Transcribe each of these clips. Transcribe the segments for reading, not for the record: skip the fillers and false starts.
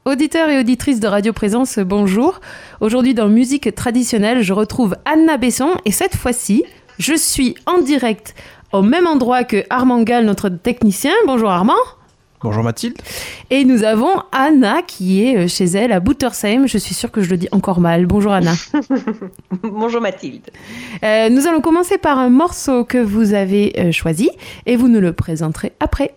Auditeurs et auditrices de Radio Présence, bonjour. Aujourd'hui dans Musique traditionnelle, je retrouve Anna Besson et cette fois-ci, je suis en direct au même endroit que Armand Gall, notre technicien. Bonjour Armand. Bonjour Mathilde. Et nous avons Anna qui est chez elle à Buttersheim. Je suis sûre que je le dis encore mal. Bonjour Anna. Bonjour Mathilde. Nous allons commencer par un morceau que vous avez choisi et vous nous le présenterez après.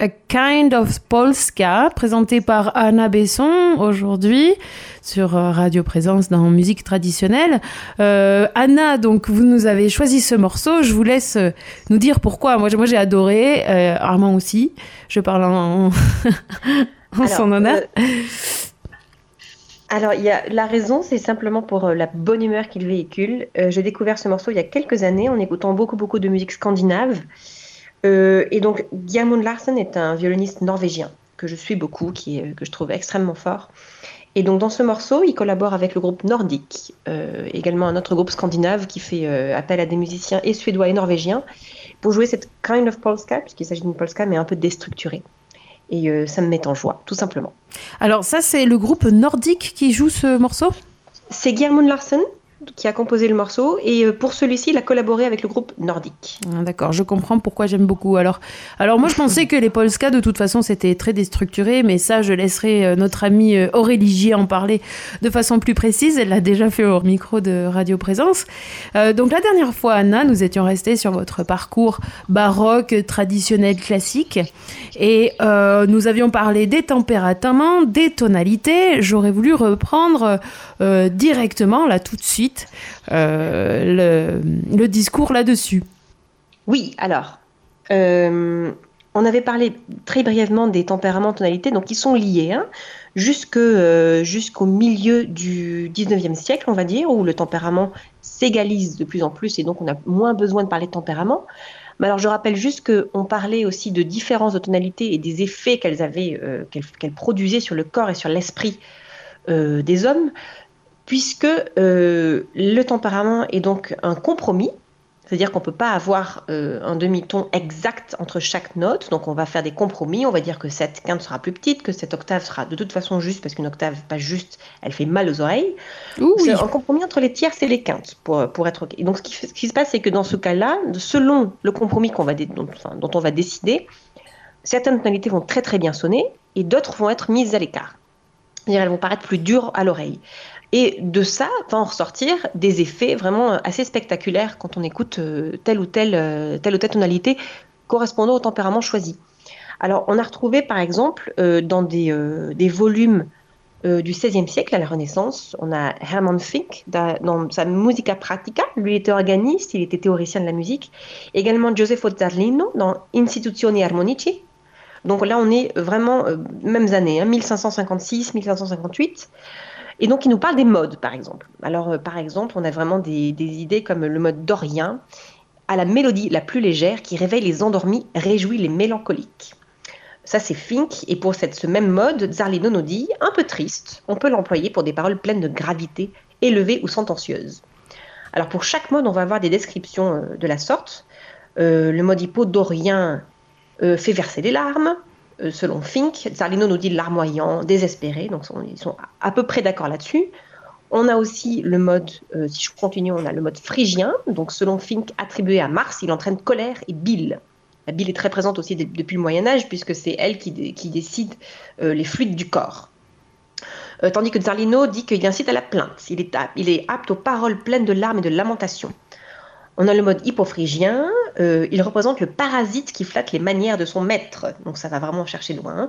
A Kind of Polska, présenté par Anna Besson aujourd'hui sur Radio Présence dans Musique traditionnelle. Anna, donc vous nous avez choisi ce morceau. Je vous laisse nous dire pourquoi. Moi j'ai adoré. Armand aussi. Je parle en son honneur. Alors, la raison, c'est simplement pour la bonne humeur qu'il véhicule. J'ai découvert ce morceau il y a quelques années en écoutant beaucoup de musique scandinave. Et donc, Gjermund Larsen est un violoniste norvégien que je suis beaucoup, que je trouve extrêmement fort. Et donc, dans ce morceau, il collabore avec le groupe Nordic, également un autre groupe scandinave qui fait appel à des musiciens et suédois et norvégiens pour jouer cette kind of polska, puisqu'il s'agit d'une polska, mais un peu déstructurée. Et ça me met en joie, tout simplement. Alors ça, c'est le groupe Nordic qui joue ce morceau ? C'est Gjermund Larsen qui a composé le morceau, et pour celui-ci, il a collaboré avec le groupe Nordic. D'accord, je comprends pourquoi j'aime beaucoup. Alors moi, je pensais que les polskas, de toute façon, c'était très déstructuré, mais ça, je laisserai notre amie Aurélie Gier en parler de façon plus précise. Elle l'a déjà fait au micro de Radio Présence. Donc la dernière fois, Anna, nous étions restés sur votre parcours baroque, traditionnel, classique, et nous avions parlé des tempéraments, des tonalités. J'aurais voulu reprendre directement, là, tout de suite, le discours là-dessus. Oui, alors, on avait parlé très brièvement des tempéraments, tonalités, donc ils sont liés, hein, jusqu'au milieu du 19e siècle, on va dire, où le tempérament s'égalise de plus en plus, et donc on a moins besoin de parler de tempérament. Mais alors, je rappelle juste qu'on parlait aussi de différences de tonalités et des effets qu'elles produisaient sur le corps et sur l'esprit des hommes, puisque le tempérament est donc un compromis, c'est-à-dire qu'on ne peut pas avoir un demi-ton exact entre chaque note, donc on va faire des compromis, on va dire que cette quinte sera plus petite, que cette octave sera de toute façon juste, parce qu'une octave pas juste, elle fait mal aux oreilles. Oui. C'est un compromis entre les tierces et les quintes, pour être OK. Et donc ce qui se passe, c'est que dans ce cas-là, selon le compromis dont on va décider, certaines tonalités vont très très bien sonner, et d'autres vont être mises à l'écart. C'est-à-dire elles vont paraître plus dures à l'oreille. Et de ça va en ressortir des effets vraiment assez spectaculaires quand on écoute telle ou telle tonalité correspondant au tempérament choisi. Alors, on a retrouvé, par exemple, dans des volumes du XVIe siècle, à la Renaissance, on a Hermann Finck, dans sa Musica Pratica, lui était organiste, il était théoricien de la musique. Également Gioseffo Zarlino, dans Instituzioni Armonici. Donc là, on est vraiment, mêmes années, hein, 1556, 1558. Et donc, il nous parle des modes, par exemple. Alors, par exemple, on a vraiment des idées comme le mode dorien, à la mélodie la plus légère, qui réveille les endormis, réjouit les mélancoliques. Ça, c'est Finck. Et pour ce même mode, Zarlino nous dit, un peu triste, on peut l'employer pour des paroles pleines de gravité, élevées ou sentencieuses. Alors, pour chaque mode, on va avoir des descriptions de la sorte. Le mode hypo-dorien fait verser des larmes. Selon Finck, Zarlino nous dit larmoyant, désespéré, donc ils sont à peu près d'accord là-dessus. On a aussi le mode, si je continue, on a le mode phrygien, donc selon Finck, attribué à Mars, il entraîne colère et bile. La bile est très présente aussi depuis le Moyen-Âge, puisque c'est elle qui décide les fluides du corps. Tandis que Zarlino dit qu'il incite à la plainte, il est apte aux paroles pleines de larmes et de lamentations. On a le mode hypophrygien, il représente le parasite qui flatte les manières de son maître, donc ça va vraiment chercher loin.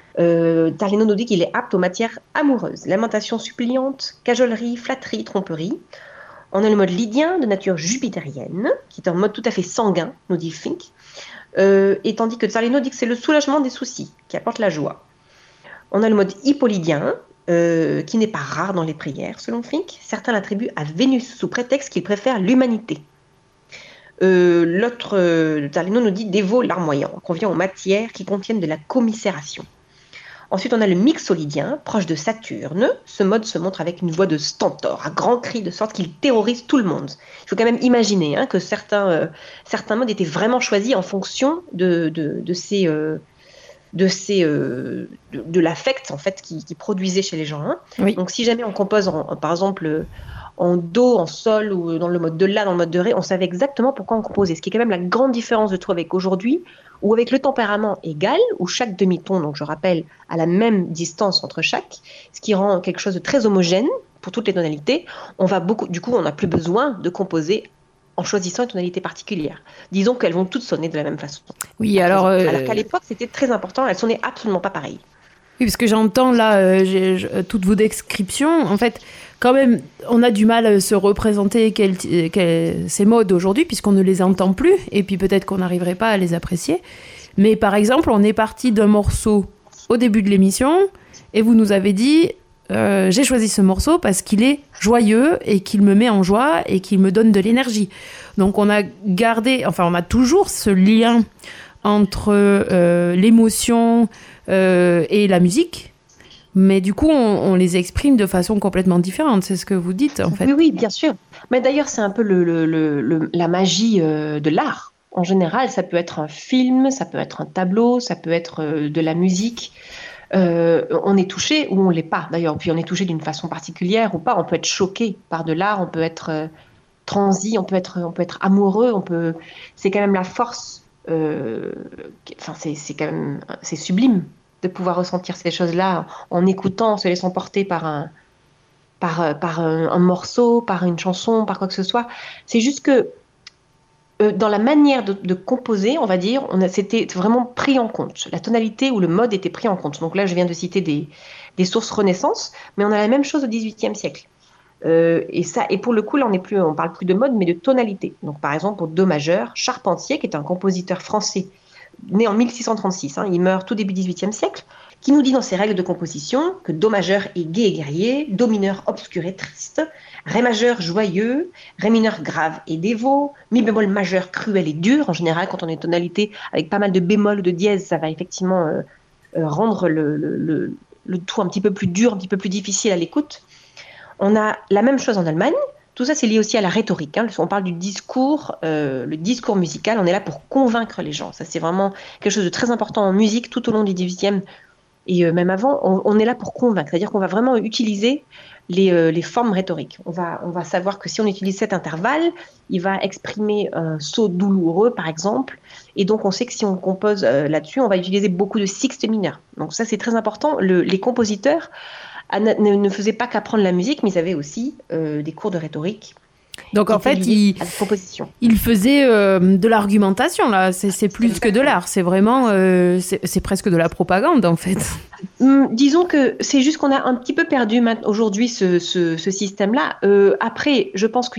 Zarlino nous dit qu'il est apte aux matières amoureuses, lamentation suppliante, cajolerie, flatterie, tromperie. On a le mode lydien, de nature jupitérienne, qui est un mode tout à fait sanguin, nous dit Finck, et tandis que Zarlino dit que c'est le soulagement des soucis, qui apporte la joie. On a le mode hippolidien, qui n'est pas rare dans les prières, selon Finck. Certains l'attribuent à Vénus, sous prétexte qu'il préfère l'humanité. L'autre, Zarlino nous dit dévot larmoyant, convient aux matières qui contiennent de la commisération. Ensuite, on a le mixolydien, proche de Saturne. Ce mode se montre avec une voix de stentor, à grands cris, de sorte qu'il terrorise tout le monde. Il faut quand même imaginer que certains modes étaient vraiment choisis en fonction de l'affect en fait qui produisait chez les gens. Hein. Oui. Donc, si jamais on compose, par exemple, en do, en sol, ou dans le mode de la, dans le mode de ré, on savait exactement pourquoi on composait. Ce qui est quand même la grande différence, je trouve, avec aujourd'hui, ou avec le tempérament égal, où chaque demi-ton, donc je rappelle, a la même distance entre chaque, ce qui rend quelque chose de très homogène pour toutes les tonalités. Du coup, on n'a plus besoin de composer en choisissant une tonalité particulière. Disons qu'elles vont toutes sonner de la même façon. Oui, alors qu'à l'époque, c'était très important, elles sonnaient absolument pas pareilles. oui, parce que j'entends là toutes vos descriptions. En fait, quand même, on a du mal à se représenter ces modes aujourd'hui, puisqu'on ne les entend plus, et puis peut-être qu'on n'arriverait pas à les apprécier. Mais par exemple, on est parti d'un morceau au début de l'émission, et vous nous avez dit, j'ai choisi ce morceau parce qu'il est joyeux, et qu'il me met en joie, et qu'il me donne de l'énergie. Donc on a toujours ce lien entre l'émotion et la musique, mais du coup on les exprime de façon complètement différente, c'est ce que vous dites en fait. Oui, oui, bien sûr. Mais d'ailleurs, c'est un peu la magie de l'art. En général, ça peut être un film, ça peut être un tableau, ça peut être de la musique. On est touché ou on l'est pas d'ailleurs. Puis on est touché d'une façon particulière ou pas. On peut être choqué par de l'art, on peut être transi, on peut être amoureux. C'est quand même la force. C'est sublime de pouvoir ressentir ces choses-là en écoutant, en se laissant porter par un morceau, par une chanson, par quoi que ce soit. C'est juste que dans la manière de composer, on va dire, c'était vraiment pris en compte. La tonalité ou le mode était pris en compte. Donc là, je viens de citer des sources Renaissance, mais on a la même chose au XVIIIe siècle. Et pour le coup, là, on parle plus de mode, mais de tonalité. Donc, par exemple, pour Do majeur, Charpentier, qui est un compositeur français né en 1636, il meurt tout début XVIIIe siècle, qui nous dit dans ses règles de composition que Do majeur est gai et guerrier, Do mineur obscur et triste, Ré majeur joyeux, Ré mineur grave et dévot, Mi bémol majeur cruel et dur. En général, quand on est tonalité avec pas mal de bémol ou de dièse, ça va effectivement rendre le tout un petit peu plus dur, un petit peu plus difficile à l'écoute. On a la même chose en Allemagne. Tout ça, c'est lié aussi à la rhétorique. On parle du discours, le discours musical. On est là pour convaincre les gens. Ça, c'est vraiment quelque chose de très important en musique tout au long du XVIIIe et même avant. On est là pour convaincre. C'est-à-dire qu'on va vraiment utiliser les formes rhétoriques. On va savoir que si on utilise cet intervalle, il va exprimer un saut douloureux, par exemple. Et donc, on sait que si on compose là-dessus, on va utiliser beaucoup de sixtes mineurs. Donc ça, c'est très important. Les compositeurs ne faisaient pas qu'apprendre la musique, mais ils avaient aussi des cours de rhétorique. Donc en fait, il faisait de l'argumentation, là. C'est plus que de l'art, c'est vraiment, c'est presque de la propagande, en fait. Disons que c'est juste qu'on a un petit peu perdu aujourd'hui ce système-là. Après, je pense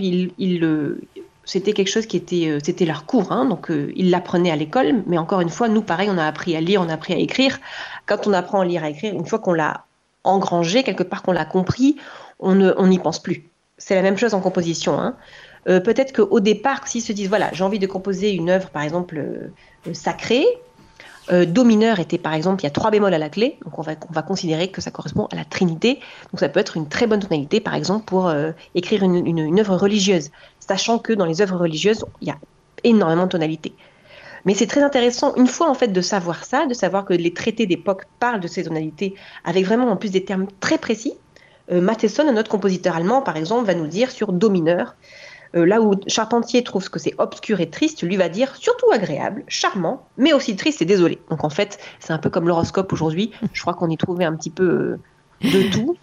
c'était quelque chose c'était leur cours, donc ils l'apprenaient à l'école, mais encore une fois, nous, pareil, on a appris à lire, on a appris à écrire. Quand on apprend à lire et à écrire, une fois qu'on l'a engrangé, quelque part qu'on l'a compris, on n'y pense plus. C'est la même chose en composition. Peut-être qu'au départ, s'ils se disent, voilà, j'ai envie de composer une œuvre, par exemple, sacrée, Do mineur était, par exemple, il y a 3 bémols à la clé, donc on va considérer que ça correspond à la Trinité. Donc ça peut être une très bonne tonalité, par exemple, pour écrire une œuvre religieuse, sachant que dans les œuvres religieuses, il y a énormément de tonalités. Mais c'est très intéressant, une fois en fait de savoir ça, de savoir que les traités d'époque parlent de ces tonalités avec vraiment en plus des termes très précis. Mattheson, un autre compositeur allemand, par exemple, va nous dire sur Do mineur, là où Charpentier trouve que c'est obscur et triste, lui va dire surtout agréable, charmant, mais aussi triste et désolé. Donc en fait, c'est un peu comme l'horoscope aujourd'hui. Je crois qu'on y trouvait un petit peu de tout.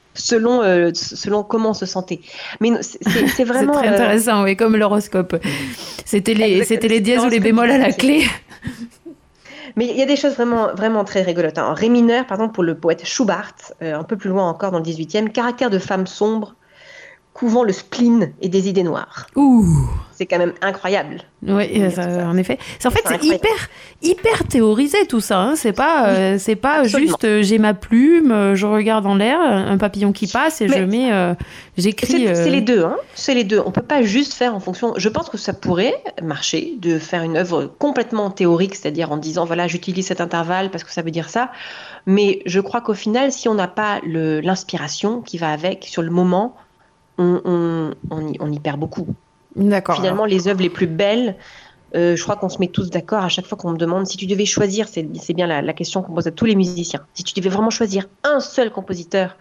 Selon comment on se sentait. Mais c'est vraiment... C'est très intéressant, oui, comme l'horoscope. C'était les dièses ou les bémols à la clé. Mais il y a des choses vraiment, vraiment très rigolotes. Ré mineur, par exemple, pour le poète Schubart, un peu plus loin encore dans le XVIIIe, caractère de femme sombre, couvant le spleen et des idées noires. Ouh. C'est quand même incroyable. Oui, en effet. En fait, c'est hyper théorisé tout ça. C'est pas juste j'ai ma plume, je regarde en l'air, un papillon qui passe et j'écris. C'est les deux. C'est les deux. On peut pas juste faire en fonction. Je pense que ça pourrait marcher de faire une œuvre complètement théorique, c'est-à-dire en disant voilà, j'utilise cet intervalle parce que ça veut dire ça. Mais je crois qu'au final, si on n'a pas l'inspiration qui va avec sur le moment, on y perd beaucoup. D'accord. Finalement, les œuvres les plus belles, je crois qu'on se met tous d'accord à chaque fois qu'on me demande si tu devais choisir, c'est bien la question qu'on pose à tous les musiciens, si tu devais vraiment choisir un seul compositeur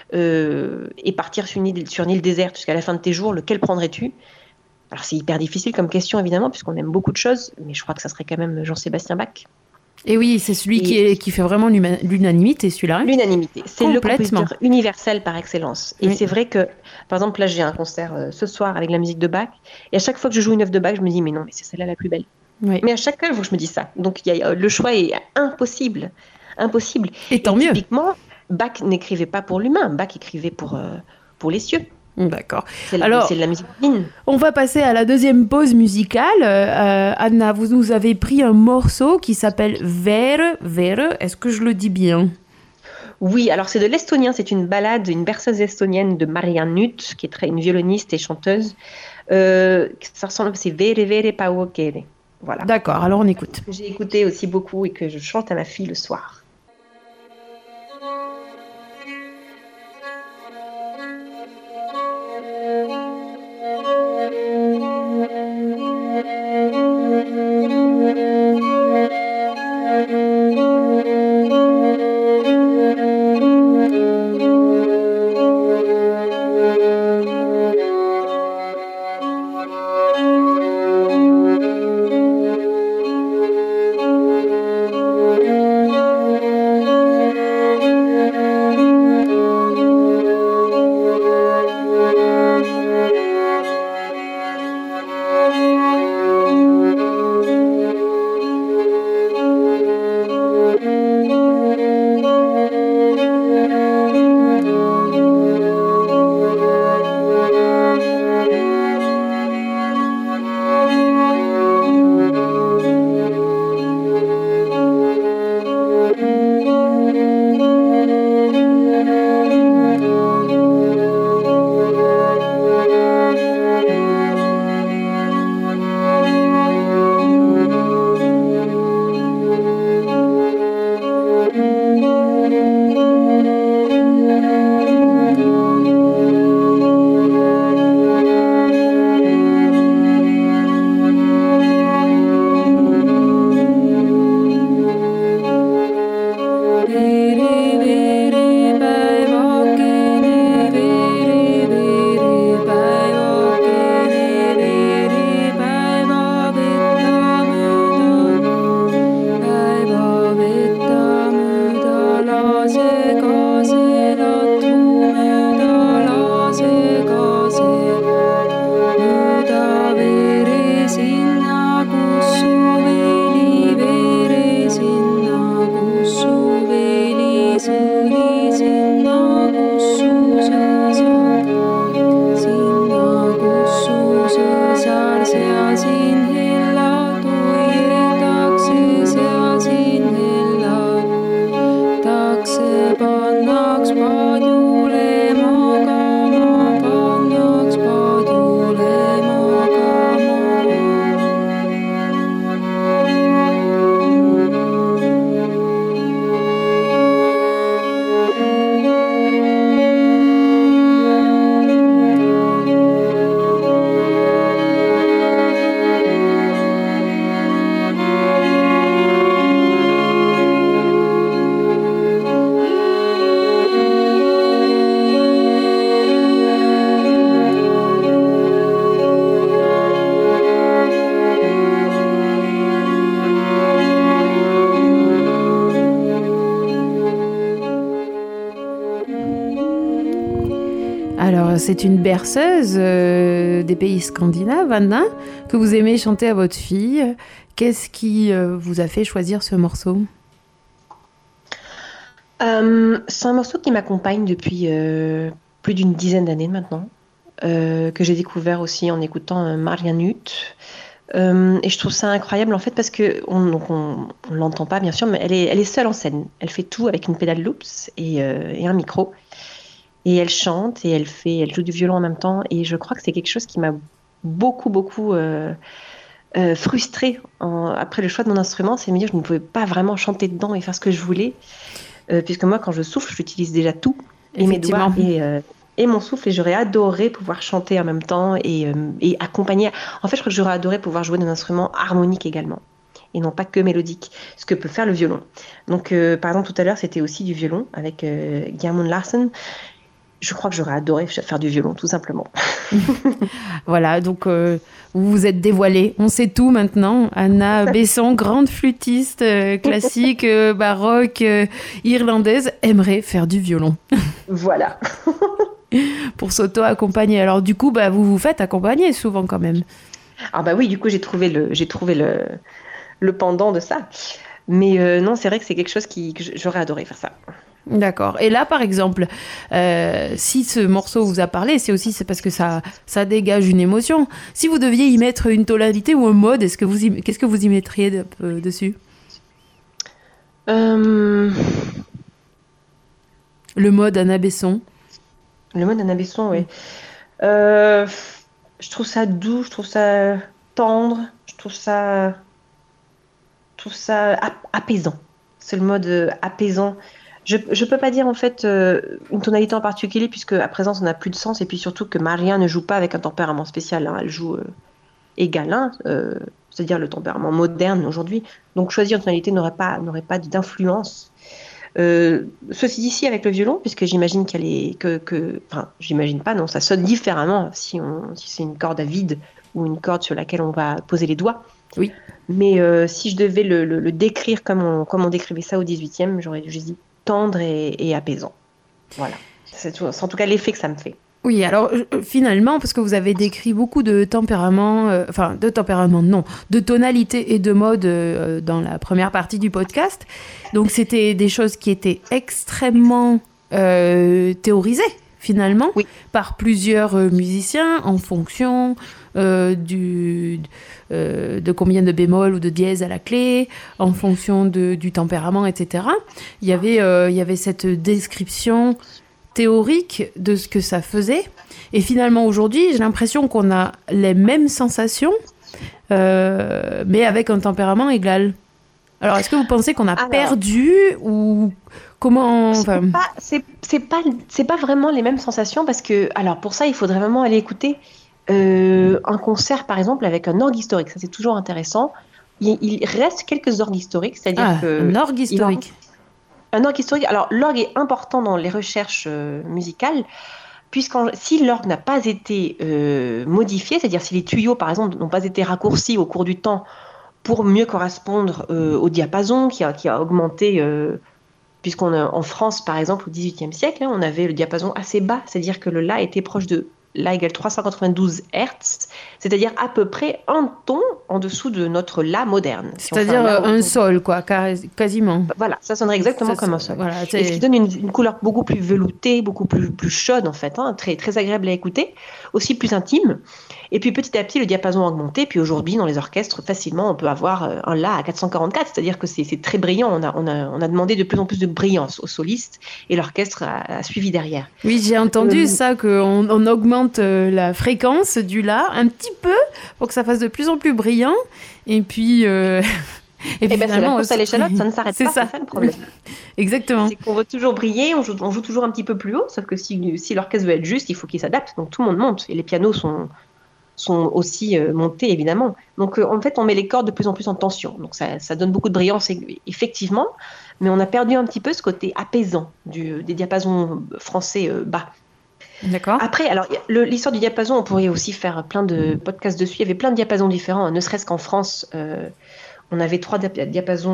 et partir sur une île déserte jusqu'à la fin de tes jours, lequel prendrais-tu? Alors c'est hyper difficile comme question évidemment, puisqu'on aime beaucoup de choses, mais je crois que ça serait quand même Jean-Sébastien Bach. Et oui, c'est celui qui fait vraiment l'unanimité, celui-là. Hein. L'unanimité, c'est le Complètement. compositeur universel par excellence. Et Oui. c'est vrai que, par exemple, là j'ai un concert ce soir avec la musique de Bach, et à chaque fois que je joue une œuvre de Bach, je me dis, mais non, mais c'est celle-là la plus belle. Oui. Mais à chaque œuvre, je me dis ça. Donc le choix est impossible. Impossible. Et tant mieux. Typiquement, Bach n'écrivait pas pour l'humain, Bach écrivait pour les cieux. D'accord. C'est Alors, de la musique divine. on va passer à la deuxième pause musicale. Anna, vous nous avez pris un morceau qui s'appelle Vere, Vere. Est-ce que je le dis bien? Oui, alors c'est de l'estonien, c'est une ballade, une berceuse estonienne de Maria Nutt, qui est une violoniste et chanteuse. Ça ressemble, c'est Vere, Vere, Paavo Kere. Voilà. D'accord, alors on écoute. Que j'ai écouté aussi beaucoup et que je chante à ma fille le soir. Alors, c'est une berceuse des pays scandinaves, Anna, que vous aimez chanter à votre fille. Qu'est-ce qui vous a fait choisir ce morceau? C'est un morceau qui m'accompagne depuis plus d'une dizaine d'années maintenant, que j'ai découvert aussi en écoutant Maria Nutt. Et je trouve ça incroyable en fait parce que on l'entend pas bien sûr, mais elle est seule en scène. Elle fait tout avec une pédale loops et un micro. Et elle chante et elle joue du violon en même temps. Et je crois que c'est quelque chose qui m'a beaucoup frustrée après le choix de mon instrument. C'est de me dire que je ne pouvais pas vraiment chanter dedans et faire ce que je voulais. Puisque moi, quand je souffle, j'utilise déjà tout. Et mes doigts et mon souffle. Et j'aurais adoré pouvoir chanter en même temps et accompagner. En fait, je crois que j'aurais adoré pouvoir jouer d'un instrument harmonique également. Et non pas que mélodique, ce que peut faire le violon. Donc, par exemple, tout à l'heure, c'était aussi du violon avec Gjermund Larsen. je crois que j'aurais adoré faire du violon, tout simplement. Voilà, donc vous vous êtes dévoilée. On sait tout maintenant. Anna Besson, grande flûtiste classique, baroque, irlandaise, aimerait faire du violon. Voilà. Pour s'auto-accompagner. Alors du coup, vous vous faites accompagner souvent quand même. Ah bah oui, du coup, j'ai trouvé le pendant de ça. Mais non, c'est vrai que c'est quelque chose que j'aurais adoré faire ça. D'accord. Et là, par exemple, si ce morceau vous a parlé, c'est parce que ça dégage une émotion. Si vous deviez y mettre une tonalité ou un mode, qu'est-ce que vous y mettriez dessus? Euh, Le mode Anna Besson. le mot d'Anna Besson, oui. Euh, je trouve ça doux, je trouve ça tendre, je trouve ça apaisant. C'est le mode apaisant. Je peux pas dire en fait une tonalité en particulier puisque à présent ça n'a plus de sens et puis surtout que Maria ne joue pas avec un tempérament spécial, hein. Elle joue égal, hein, c'est-à-dire le tempérament moderne aujourd'hui. Donc choisir une tonalité n'aurait pas d'influence. Ceci dit, si avec le violon, puisque j'imagine enfin, j'imagine pas, non, ça sonne différemment si c'est une corde à vide ou une corde sur laquelle on va poser les doigts. Oui. Mais si je devais le décrire comme on décrivait ça au 18e, j'aurais dit tendre et apaisant. Voilà. C'est en tout cas l'effet que ça me fait. Oui, alors finalement, parce que vous avez décrit beaucoup de tempéraments, non, de tonalités et de modes dans la première partie du podcast. Donc c'était des choses qui étaient extrêmement théorisées finalement Oui. par plusieurs musiciens en fonction de combien de bémols ou de dièses à la clé, en fonction du tempérament, etc. Il y avait cette description théorique de ce que ça faisait. Et finalement, aujourd'hui, j'ai l'impression qu'on a les mêmes sensations, mais avec un tempérament égal. Alors, est-ce que vous pensez qu'on a perdu ou comment... C'est pas vraiment les mêmes sensations parce que, alors pour ça, il faudrait vraiment aller écouter un concert, par exemple, avec un orgue historique. Ça, c'est toujours intéressant. Il reste quelques orgues historiques, c'est-à-dire que... Un orgue historique. Un orgue historique. Alors, l'orgue est important dans les recherches musicales, si l'orgue n'a pas été modifié, c'est-à-dire si les tuyaux, par exemple, n'ont pas été raccourcis au cours du temps pour mieux correspondre au diapason qui a augmenté, puisqu'on a, en France, par exemple, au XVIIIe siècle, hein, on avait le diapason assez bas, c'est-à-dire que le La était proche de La égale 392 Hertz, c'est-à-dire à peu près un ton en dessous de notre La moderne. C'est-à-dire un sol, quoi, quasiment. Voilà, ça sonnerait exactement comme un sol. Voilà, et ce qui donne une couleur beaucoup plus veloutée, beaucoup plus chaude en fait, hein, très, très agréable à écouter, aussi plus intime. Et puis petit à petit, le diapason a augmenté. Puis aujourd'hui, dans les orchestres, facilement, on peut avoir un La à 444, c'est-à-dire que c'est très brillant. On a demandé de plus en plus de brillance aux solistes et l'orchestre a suivi derrière. Oui, j'ai entendu ça, qu'on augmente la fréquence du La un petit peu pour que ça fasse de plus en plus brillant. Et puis... Et bien, c'est la course à l'échalote, ça ne s'arrête pas, c'est ça le problème. Exactement. C'est qu'on veut toujours briller, on joue toujours un petit peu plus haut, sauf que si l'orchestre veut être juste, il faut qu'il s'adapte. Donc tout le monde monte, et les pianos sont aussi montés, évidemment. Donc en fait, on met les cordes de plus en plus en tension. Donc ça donne beaucoup de brillance, effectivement, mais on a perdu un petit peu ce côté apaisant des diapasons français bas. D'accord. Après, alors l'histoire du diapason, on pourrait aussi faire plein de podcasts dessus. Il y avait plein de diapasons différents, hein, ne serait-ce qu'en France. On avait 3 diapasons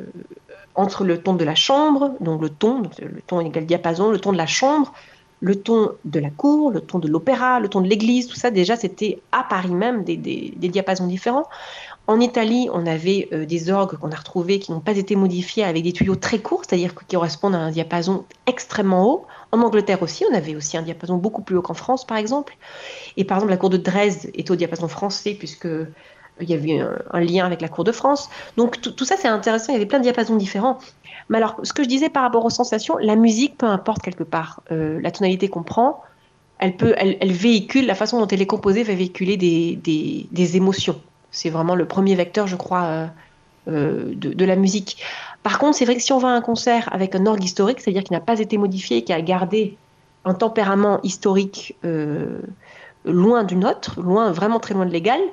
entre le ton de la chambre, donc le ton égale diapason, le ton de la chambre, le ton de la cour, le ton de l'opéra, le ton de l'église, tout ça, déjà, c'était à Paris même des diapasons différents. En Italie, on avait des orgues qu'on a retrouvés qui n'ont pas été modifiés avec des tuyaux très courts, c'est-à-dire qui correspondent à un diapason extrêmement haut. En Angleterre aussi, on avait aussi un diapason beaucoup plus haut qu'en France, par exemple. Et par exemple, la cour de Dresde était au diapason français, puisque il y avait un lien avec la cour de France. Donc tout ça, c'est intéressant. Il y avait plein de diapasons différents. Mais alors, ce que je disais par rapport aux sensations, la musique, peu importe quelque part, la tonalité qu'on prend, elle véhicule, la façon dont elle est composée va véhiculer des émotions. C'est vraiment le premier vecteur, je crois, de la musique. Par contre, c'est vrai que si on va à un concert avec un orgue historique, c'est-à-dire qui n'a pas été modifié, qui a gardé un tempérament historique loin du nôtre, vraiment très loin de l'égal,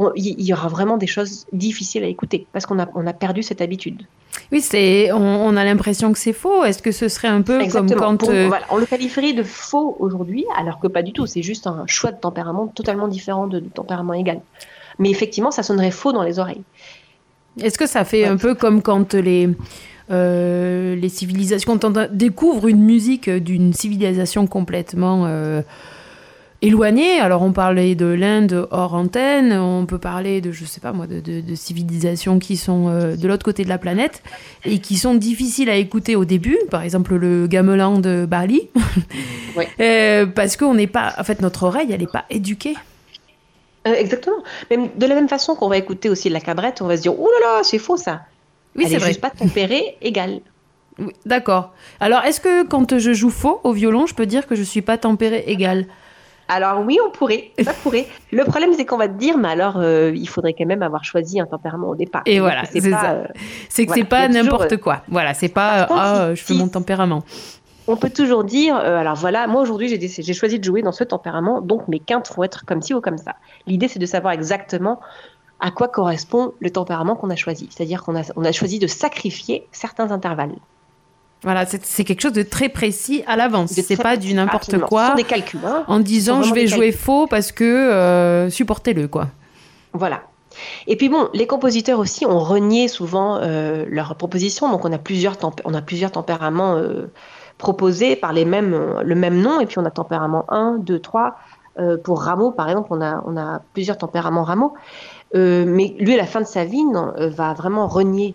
il y aura vraiment des choses difficiles à écouter parce qu'on a perdu cette habitude. Oui, on a l'impression que c'est faux. Est-ce que ce serait un peu Exactement. comme quand... Voilà, on le qualifierait de faux aujourd'hui, alors que pas du tout. C'est juste un choix de tempérament totalement différent de tempérament égal. Mais effectivement, ça sonnerait faux dans les oreilles. Est-ce que ça fait un peu comme quand les civilisations, quand on découvre une musique d'une civilisation complètement éloignée, alors on parlait de l'Inde hors antenne, on peut parler de, je sais pas moi, de civilisations qui sont de l'autre côté de la planète et qui sont difficiles à écouter au début, par exemple le gamelan de Bali, Oui. parce qu'on n'est pas, en fait notre oreille elle n'est pas éduquée. Exactement. Même, de la même façon qu'on va écouter aussi la cabrette, on va se dire, oh là là, c'est faux ça. Oui, Elle c'est est vrai. juste pas tempérée égale. Oui, d'accord. Alors, est-ce que quand je joue faux au violon, je peux dire que je suis pas tempérée égale? Alors oui, on pourrait, ça pourrait. Le problème, c'est qu'on va te dire, mais alors, il faudrait quand même avoir choisi un tempérament au départ. Et C'est-à-dire voilà, que c'est c'est pas, ça. C'est que voilà, c'est pas il y a toujours, n'importe quoi. Voilà, c'est pas Par contre, je fais mon tempérament. on peut toujours dire, alors voilà, moi aujourd'hui, j'ai choisi de jouer dans ce tempérament, donc mes quintes vont être comme ci ou comme ça. L'idée, c'est de savoir exactement à quoi correspond le tempérament qu'on a choisi. C'est-à-dire on a choisi de sacrifier certains intervalles. Voilà, c'est quelque chose de très précis à l'avance. C'est pas du n'importe Absolument. Ce sont quoi des calculs, hein. en Ce sont disant je vraiment vais des jouer calculs. faux parce que supportez-le quoi. Voilà. Et puis bon, les compositeurs aussi ont renié souvent leurs propositions. Donc on a plusieurs tempéraments proposés par le même nom. Et puis on a tempérament 1, 2, 3. Pour Rameau, par exemple, on a plusieurs tempéraments Rameau. Mais lui, à la fin de sa vie, va vraiment renier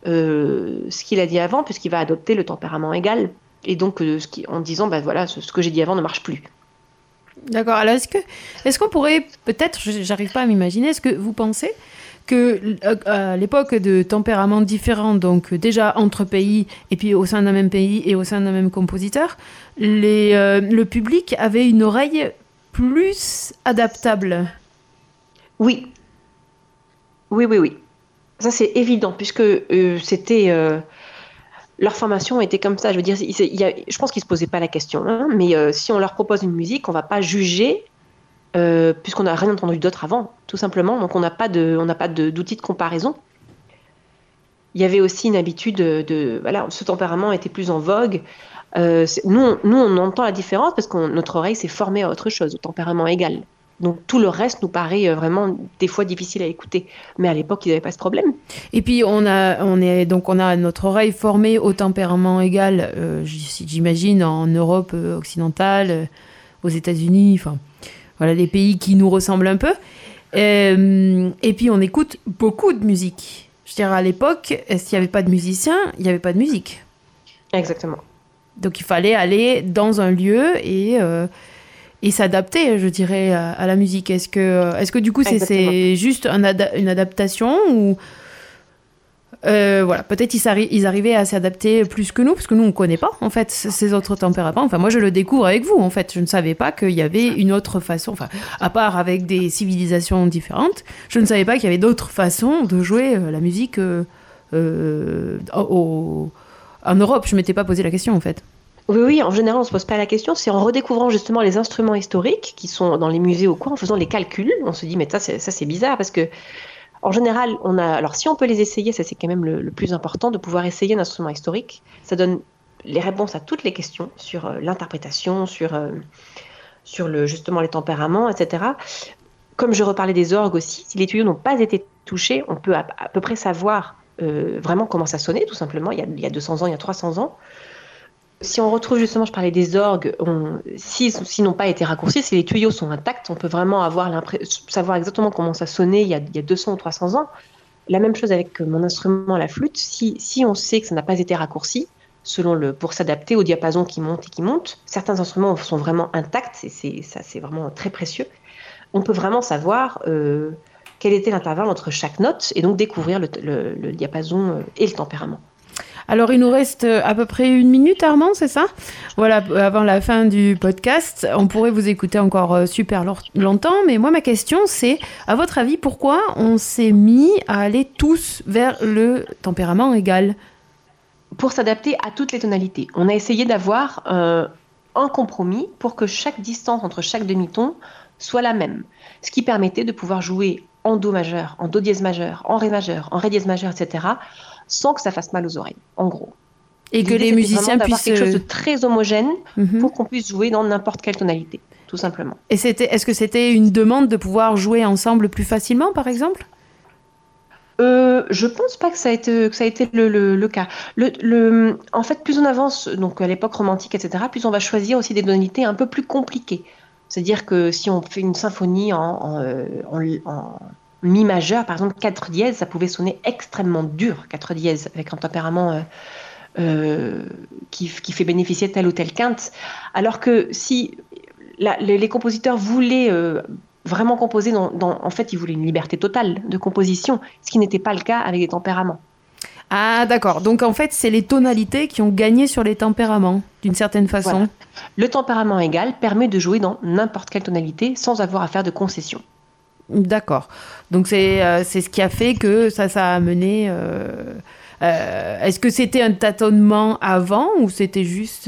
ce qu'il a dit avant, puisqu'il va adopter le tempérament égal. Et donc, en disant, bah, voilà, ce que j'ai dit avant ne marche plus. D'accord. Alors est-ce qu'on pourrait peut-être, j'arrive pas à m'imaginer, est-ce que vous pensez que à l'époque de tempéraments différents, donc déjà entre pays et puis au sein d'un même pays et au sein d'un même compositeur, le public avait une oreille plus adaptable. Oui, oui, oui, oui. Ça, c'est évident, puisque leur formation était comme ça. Je veux dire, je pense qu'ils ne se posaient pas la question, hein, mais si on leur propose une musique, on ne va pas juger, puisqu'on n'a rien entendu d'autre avant, tout simplement. Donc, on n'a pas d'outil de comparaison. Il y avait aussi une habitude voilà, ce tempérament était plus en vogue. Nous, on entend la différence parce que notre oreille s'est formée à autre chose, au tempérament égal. Donc tout le reste nous paraît vraiment des fois difficile à écouter. Mais à l'époque, ils n'avaient pas ce problème. Et puis on a notre oreille formée au tempérament égal, j'imagine en Europe occidentale, aux États-Unis, enfin voilà les pays qui nous ressemblent un peu. Et puis on écoute beaucoup de musique. Je dirais à l'époque, s'il n'y avait pas de musiciens, il n'y avait pas de musique. Exactement. Donc il fallait aller dans un lieu et s'adapter, je dirais, à la musique. Est-ce que du coup c'est juste une adaptation ou voilà, peut-être ils arrivaient à s'adapter plus que nous, parce que nous on connaît pas en fait ces autres tempéraments. Enfin moi je le découvre avec vous en fait. Je ne savais pas qu'il y avait une autre façon, enfin à part avec des civilisations différentes, je ne savais pas qu'il y avait d'autres façons de jouer la musique en Europe. Je m'étais pas posé la question en fait. Oui, oui, en général, on ne se pose pas la question. C'est en redécouvrant justement les instruments historiques qui sont dans les musées ou quoi, en faisant les calculs, on se dit, mais ça c'est bizarre parce que, en général, alors si on peut les essayer, ça c'est quand même le plus important, de pouvoir essayer un instrument historique. Ça donne les réponses à toutes les questions sur l'interprétation, sur justement les tempéraments, etc. Comme je reparlais des orgues aussi, si les tuyaux n'ont pas été touchés, on peut à peu près savoir vraiment comment ça sonnait, tout simplement, il y a 200 ans, il y a 300 ans. Si on retrouve justement, je parlais des orgues, s'ils n'ont pas été raccourcis, si les tuyaux sont intacts, on peut vraiment savoir exactement comment ça sonnait il y a 200 ou 300 ans. La même chose avec mon instrument, la flûte. Si on sait que ça n'a pas été raccourci, pour s'adapter au diapason qui monte et qui monte, certains instruments sont vraiment intacts, et c'est vraiment très précieux. On peut vraiment savoir quel était l'intervalle entre chaque note et donc découvrir le diapason et le tempérament. Alors, il nous reste à peu près 1 minute, Armand, c'est ça? Voilà, avant la fin du podcast. On pourrait vous écouter encore super longtemps, mais moi, ma question, c'est, à votre avis, pourquoi on s'est mis à aller tous vers le tempérament égal? Pour s'adapter à toutes les tonalités. On a essayé d'avoir un compromis pour que chaque distance entre chaque demi-ton soit la même, ce qui permettait de pouvoir jouer en do majeur, en do dièse majeur, en ré dièse majeur, etc., sans que ça fasse mal aux oreilles, en gros. Et que L'idée, les c'était musiciens vraiment d'avoir puissent... quelque chose de très homogène Mhm. pour qu'on puisse jouer dans n'importe quelle tonalité, tout simplement. Et est-ce que c'était une demande de pouvoir jouer ensemble plus facilement, par exemple? Je pense pas que ça a été le cas. En fait, plus on avance, donc à l'époque romantique, etc., plus on va choisir aussi des tonalités un peu plus compliquées. C'est-à-dire que si on fait une symphonie en mi majeur, par exemple 4 dièses, ça pouvait sonner extrêmement dur, 4 dièses, avec un tempérament qui fait bénéficier telle ou telle quinte. Alors que si les compositeurs voulaient vraiment composer en fait, ils voulaient une liberté totale de composition, ce qui n'était pas le cas avec des tempéraments. Ah, d'accord. Donc, en fait, c'est les tonalités qui ont gagné sur les tempéraments, d'une certaine façon. Voilà. Le tempérament égal permet de jouer dans n'importe quelle tonalité sans avoir à faire de concessions. D'accord. Donc, c'est ce qui a fait que ça a amené... est-ce que c'était un tâtonnement avant ou c'était juste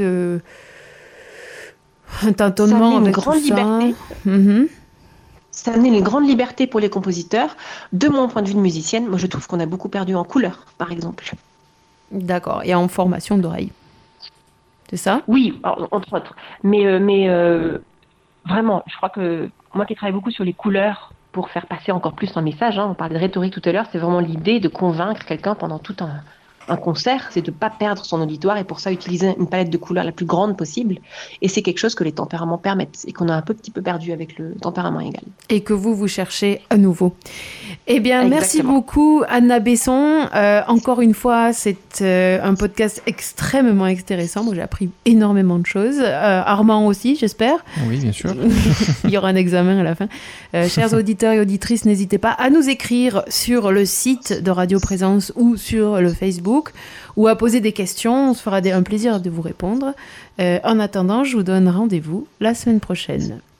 un tâtonnement Ça a amené une avec grande tout ça? liberté. Mhm. Ça a amené une grande liberté pour les compositeurs. De mon point de vue de musicienne, moi je trouve qu'on a beaucoup perdu en couleur, par exemple. D'accord. Et en formation d'oreille. C'est ça? Oui, entre autres. Vraiment, je crois que moi qui travaille beaucoup sur les couleurs pour faire passer encore plus un message, on parlait de rhétorique tout à l'heure, c'est vraiment l'idée de convaincre quelqu'un pendant tout un concert, c'est de ne pas perdre son auditoire et pour ça utiliser une palette de couleurs la plus grande possible. Et c'est quelque chose que les tempéraments permettent et qu'on a un petit peu perdu avec le tempérament égal. Et que vous cherchez à nouveau. Eh bien, merci Exactement. beaucoup, Anna Besson. Encore une fois, c'est un podcast extrêmement intéressant. Moi, j'ai appris énormément de choses. Armand aussi, j'espère. Oui, bien sûr. Il y aura un examen à la fin. Chers auditeurs et auditrices, n'hésitez pas à nous écrire sur le site de Radio Présence ou sur le Facebook ou à poser des questions. On se fera un plaisir de vous répondre. En attendant, je vous donne rendez-vous la semaine prochaine.